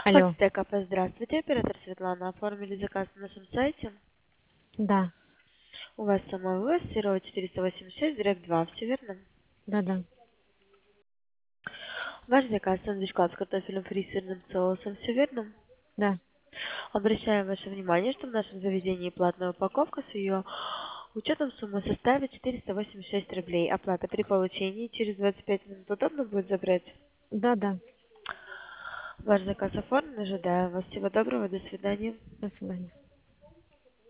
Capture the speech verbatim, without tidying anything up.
Алло. Хотите КП, здравствуйте, оператор Светлана. Оформили заказ на нашем сайте. Да, У вас самовывоз Серова четыреста восемьдесят шесть, дробь два, все верно? да, да, Ваш заказ сэндвич-клаб с картофелем фри и сырным соусом, все верно? да. Обращаем ваше внимание, что в нашем заведении платная упаковка с ее учетом суммы составит четыреста восемьдесят шесть рублей. Оплата при получении через двадцать пять минут удобно будет забрать? Да, да. Ваш заказ оформлен, ожидаю вас. Всего доброго, до свидания. До свидания.